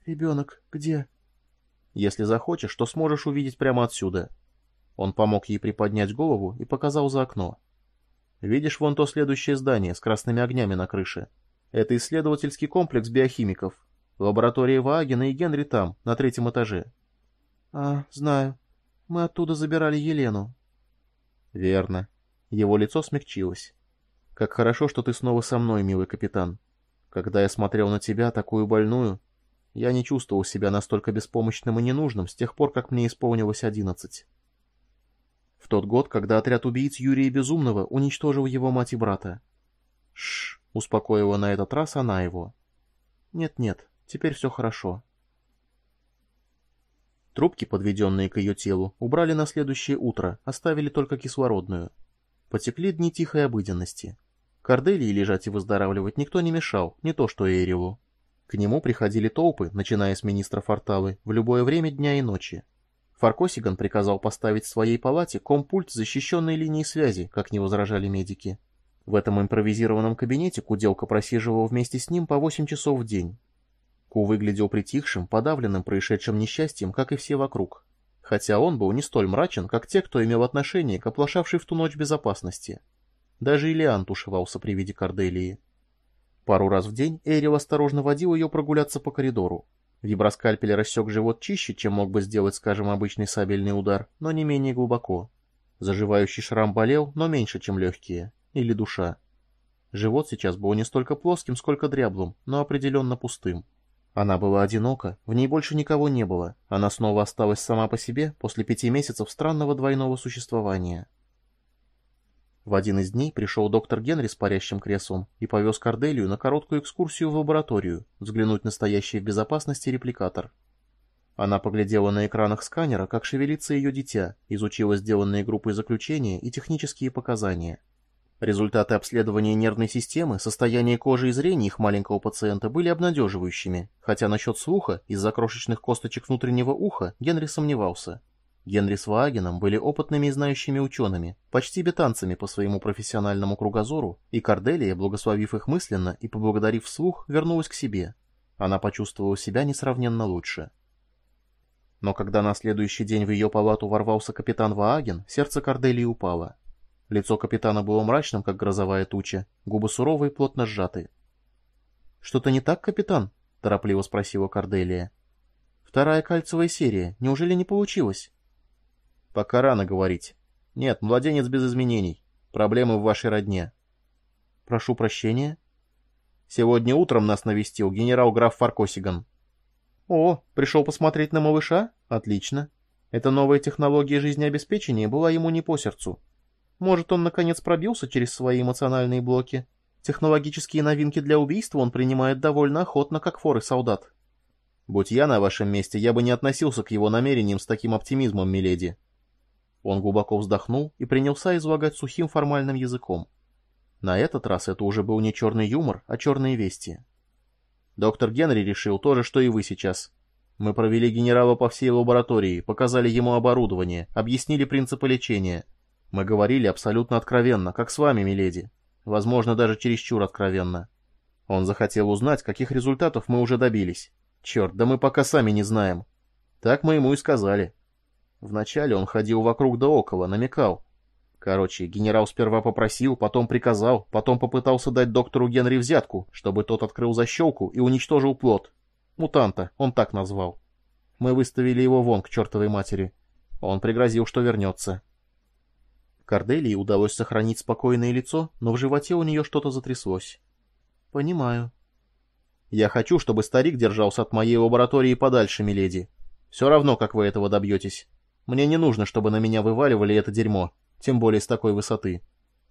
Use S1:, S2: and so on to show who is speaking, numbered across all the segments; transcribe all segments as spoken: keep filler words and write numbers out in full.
S1: «Ребенок где?»
S2: «Если захочешь, то сможешь увидеть прямо отсюда». Он помог ей приподнять голову и показал за окно. «Видишь вон то следующее здание с красными огнями на крыше? Это исследовательский комплекс биохимиков. Лаборатория Ваагена и Генри там, на третьем этаже».
S1: «А, знаю. Мы оттуда забирали Елену».
S2: «Верно». Его лицо смягчилось. «Как хорошо, что ты снова со мной, милый капитан. Когда я смотрел на тебя, такую больную, я не чувствовал себя настолько беспомощным и ненужным с тех пор, как мне исполнилось одиннадцать. В тот год, когда отряд убийц Юрия Безумного уничтожил его мать и брата». «Шш», — успокоила на этот раз она его. «Нет-нет, теперь все хорошо». Трубки, подведенные к ее телу, убрали на следующее утро, оставили только кислородную. Потекли дни тихой обыденности. Корделии лежать и выздоравливать никто не мешал, не то что Эрилу. К нему приходили толпы, начиная с министра Форталы, в любое время дня и ночи. Фаркосиган приказал поставить в своей палате компульт защищенной линии связи, как не возражали медики. В этом импровизированном кабинете Куделка просиживал вместе с ним по восемь часов в день. Ку выглядел притихшим, подавленным происшедшим несчастьем, как и все вокруг. Хотя он был не столь мрачен, как те, кто имел отношение к оплошавшей в ту ночь безопасности. Даже Илиан тушевался при виде Корделии. Пару раз в день Эрил осторожно водил ее прогуляться по коридору. Виброскальпель рассек живот чище, чем мог бы сделать, скажем, обычный сабельный удар, но не менее глубоко. Заживающий шрам болел, но меньше, чем легкие. Или душа. Живот сейчас был не столько плоским, сколько дряблым, но определенно пустым. Она была одинока, в ней больше никого не было. Она снова осталась сама по себе после пяти месяцев странного двойного существования. В один из дней пришел доктор Генри с парящим креслом и повез Корделию на короткую экскурсию в лабораторию, взглянуть на стоящий в безопасности репликатор. Она поглядела на экранах сканера, как шевелится ее дитя, изучила сделанные группой заключения и технические показания. Результаты обследования нервной системы, состояние кожи и зрения их маленького пациента были обнадеживающими, хотя насчет слуха из-за крошечных косточек внутреннего уха Генри сомневался. Генри с Ваагеном были опытными и знающими учеными, почти бетанцами по своему профессиональному кругозору, и Корделия, благословив их мысленно и поблагодарив вслух, вернулась к себе. Она почувствовала себя несравненно лучше. Но когда на следующий день в ее палату ворвался капитан Вааген, сердце Корделии упало. Лицо капитана было мрачным, как грозовая туча, губы суровые и плотно сжаты. «Что-то не так, капитан?» — торопливо спросила Корделия. «Вторая кальцевая серия. Неужели не получилось?» «Пока рано говорить. Нет, младенец без изменений. Проблемы в вашей родне». «Прошу прощения». «Сегодня утром нас навестил генерал-граф Фаркосиган». «О, пришел посмотреть на малыша? Отлично. Эта новая технология жизнеобеспечения была ему не по сердцу. Может, он наконец пробился через свои эмоциональные блоки? Технологические новинки для убийства он принимает довольно охотно, как форы солдат». «Будь я на вашем месте, я бы не относился к его намерениям с таким оптимизмом, миледи». Он глубоко вздохнул и принялся излагать сухим формальным языком. На этот раз это уже был не черный юмор, а черные вести. «Доктор Генри решил то же, что и вы сейчас. Мы провели генерала по всей лаборатории, показали ему оборудование, объяснили принципы лечения. Мы говорили абсолютно откровенно, как с вами, миледи. Возможно, даже чересчур откровенно. Он захотел узнать, каких результатов мы уже добились. Черт, да мы пока сами не знаем. Так мы ему и сказали. Вначале он ходил вокруг да около, намекал. Короче, генерал сперва попросил, потом приказал, потом попытался дать доктору Генри взятку, чтобы тот открыл защелку и уничтожил плод. Мутанта, он так назвал. Мы выставили его вон к чертовой матери. Он пригрозил, что вернется». Корделии удалось сохранить спокойное лицо, но в животе у нее что-то затряслось. «Понимаю». «Я хочу, чтобы старик держался от моей лаборатории подальше, миледи. Все равно, как вы этого добьетесь. Мне не нужно, чтобы на меня вываливали это дерьмо, тем более с такой высоты».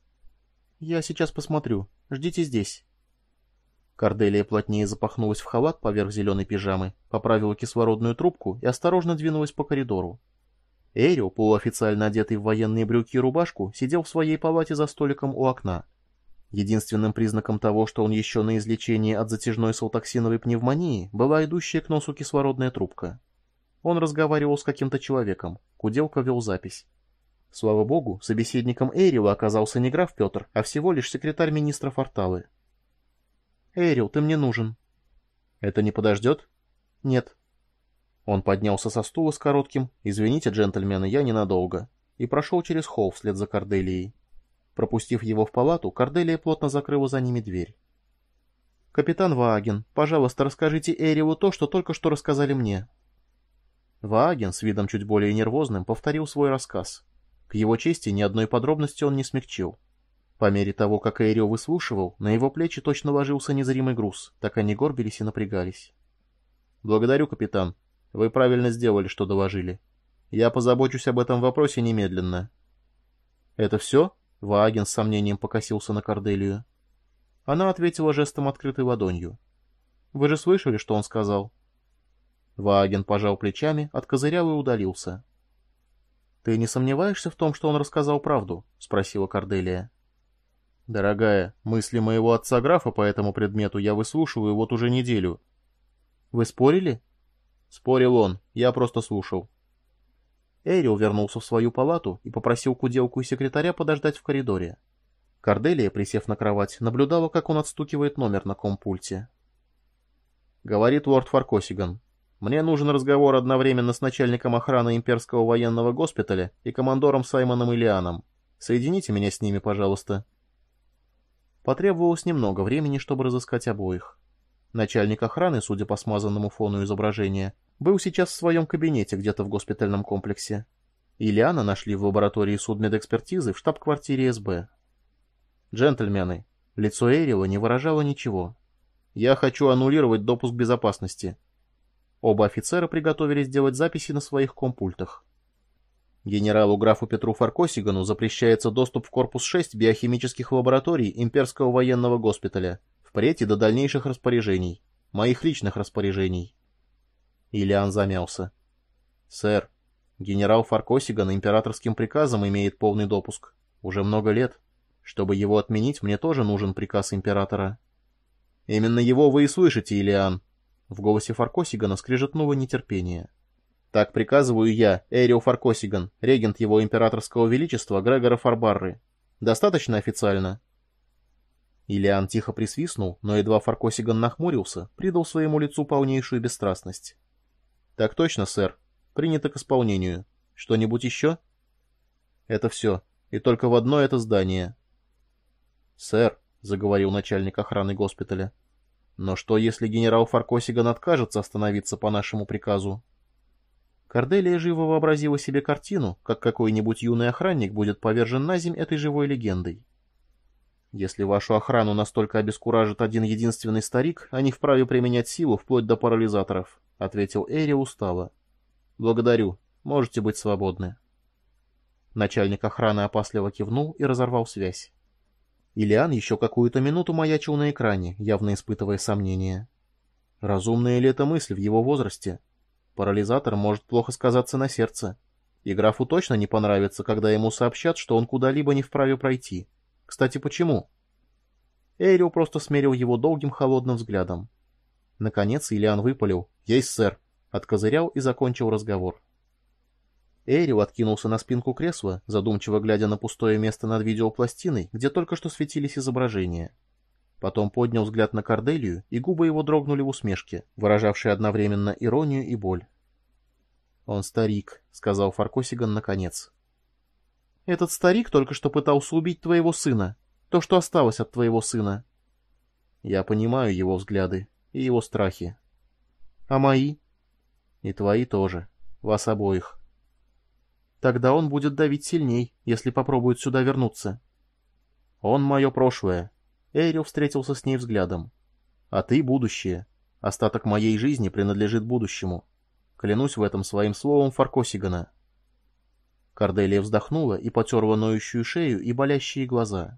S2: «Я сейчас посмотрю. Ждите здесь». Корделия плотнее запахнулась в халат поверх зеленой пижамы, поправила кислородную трубку и осторожно двинулась по коридору. Эрил, полуофициально одетый в военные брюки и рубашку, сидел в своей палате за столиком у окна. Единственным признаком того, что он еще на излечении от затяжной салтоксиновой пневмонии, была идущая к носу кислородная трубка. Он разговаривал с каким-то человеком, Куделка вел запись. Слава богу, собеседником Эрила оказался не граф Петр, а всего лишь секретарь министра Форталы. «Эрил, ты мне нужен». «Это не подождет?»
S1: Нет.
S2: Он поднялся со стула с коротким «Извините, джентльмены, я ненадолго» и прошел через холл вслед за Корделией. Пропустив его в палату, Корделия плотно закрыла за ними дверь. «Капитан Вааген, пожалуйста, расскажите Эриеву то, что только что рассказали мне». Вааген с видом чуть более нервозным повторил свой рассказ. К его чести ни одной подробности он не смягчил. По мере того, как Эрио выслушивал, на его плечи точно ложился незримый груз, так они горбились и напрягались. «Благодарю, капитан. Вы правильно сделали, что доложили. Я позабочусь об этом вопросе немедленно». «Это все?» — Вааген с сомнением покосился на Корделию. Она ответила жестом открытой ладонью. «Вы же слышали, что он сказал?» Вааген пожал плечами, откозырял и удалился. «Ты не сомневаешься в том, что он рассказал правду?» — спросила Корделия. «Дорогая, мысли моего отца-графа по этому предмету я выслушиваю вот уже неделю». «Вы спорили?» «Спорил он, я просто слушал». Эйрил вернулся в свою палату и попросил куделку и секретаря подождать в коридоре. Корделия, присев на кровать, наблюдала, как он отстукивает номер на компульте. «Говорит лорд Фаркосиган. Мне нужен разговор одновременно с начальником охраны имперского военного госпиталя и командором Саймоном Иллианом. Соедините меня с ними, пожалуйста». Потребовалось немного времени, чтобы разыскать обоих. Начальник охраны, судя по смазанному фону изображения, был сейчас в своем кабинете где-то в госпитальном комплексе. Иллиана нашли в лаборатории судмедэкспертизы в штаб-квартире СБ. «Джентльмены», лицо Эйрила не выражало ничего. «Я хочу аннулировать допуск безопасности». Оба офицера приготовились делать записи на своих компультах. Генералу графу Петру Фаркосигану запрещается доступ в корпус шесть биохимических лабораторий имперского военного госпиталя, впредь и до дальнейших распоряжений, моих личных распоряжений. Иллиан замялся. «Сэр, генерал Фаркосиган императорским приказом имеет полный допуск. Уже много лет. Чтобы его отменить, мне тоже нужен приказ императора». «Именно его вы и слышите, Иллиан». В голосе Фаркосигана скрежетнуло нетерпение. «Так приказываю я, Эрио Фаркосиган, регент его императорского величества Грегора Фарбарры. Достаточно официально?» Иллиан тихо присвистнул, но едва Фаркосиган нахмурился, придал своему лицу полнейшую бесстрастность. «Так точно, сэр. Принято к исполнению. Что-нибудь еще?» «Это все. И только в одно это здание». «Сэр», — заговорил начальник охраны госпиталя, — «но что, если генерал Фаркосиган откажется остановиться по нашему приказу?» Корделия живо вообразила себе картину, как какой-нибудь юный охранник будет повержен на земь этой живой легендой. «Если вашу охрану настолько обескуражит один единственный старик, они вправе применять силу вплоть до парализаторов», — ответил Эри устало. «Благодарю. Можете быть свободны». Начальник охраны опасливо кивнул и разорвал связь. Иллиан еще какую-то минуту маячил на экране, явно испытывая сомнения. Разумная ли эта мысль в его возрасте? Парализатор может плохо сказаться на сердце. И графу точно не понравится, когда ему сообщат, что он куда-либо не вправе пройти. Кстати, почему? Эйрил просто смерил его долгим холодным взглядом. Наконец Иллиан выпалил: «Есть, сэр», откозырял и закончил разговор. Эйрил откинулся на спинку кресла, задумчиво глядя на пустое место над видеопластиной, где только что светились изображения. Потом поднял взгляд на Корделию, и губы его дрогнули в усмешке, выражавшей одновременно иронию и боль. «Он старик», — сказал Фаркосиган наконец. «Этот старик только что пытался убить твоего сына, то, что осталось от твоего сына». «Я понимаю его взгляды и его страхи». «А мои?» «И твои тоже. Вас обоих». «Тогда он будет давить сильней, если попробует сюда вернуться». «Он мое прошлое». Эйрил встретился с ней взглядом. «А ты — будущее. Остаток моей жизни принадлежит будущему. Клянусь в этом своим словом Фаркосигана». Корделия вздохнула и потерла ноющую шею и болящие глаза.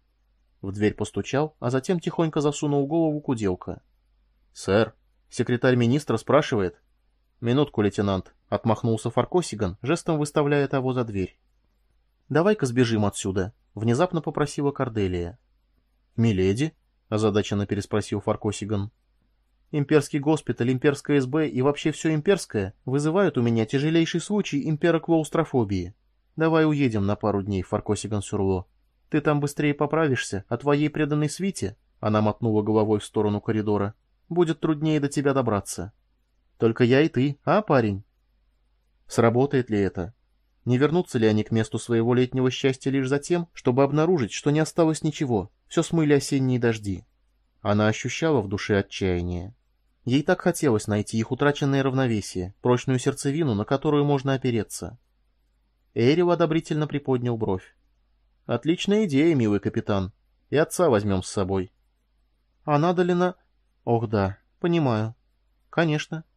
S2: В дверь постучал, а затем тихонько засунул голову куделка. «Сэр, секретарь министра спрашивает». «Минутку, лейтенант», — отмахнулся Фаркосиган, жестом выставляя того за дверь. «Давай-ка сбежим отсюда», — внезапно попросила Корделия. «Миледи?» — озадаченно переспросил Фаркосиган. «Имперский госпиталь, имперская СБ и вообще все имперское вызывают у меня тяжелейший случай импероклаустрофобии. Давай уедем на пару дней, Фаркосиган Сюрло. Ты там быстрее поправишься, а твоей преданной свите, — она мотнула головой в сторону коридора, — будет труднее до тебя добраться». Только я и ты, а, парень? Сработает ли это? Не вернутся ли они к месту своего летнего счастья лишь за тем, чтобы обнаружить, что не осталось ничего, все смыли осенние дожди? Она ощущала в душе отчаяние. Ей так хотелось найти их утраченное равновесие, прочную сердцевину, на которую можно опереться. Эрил одобрительно приподнял бровь. «Отличная идея, милый капитан. И отца возьмем с собой». «А надо ли на...» «Ох да, понимаю. Конечно».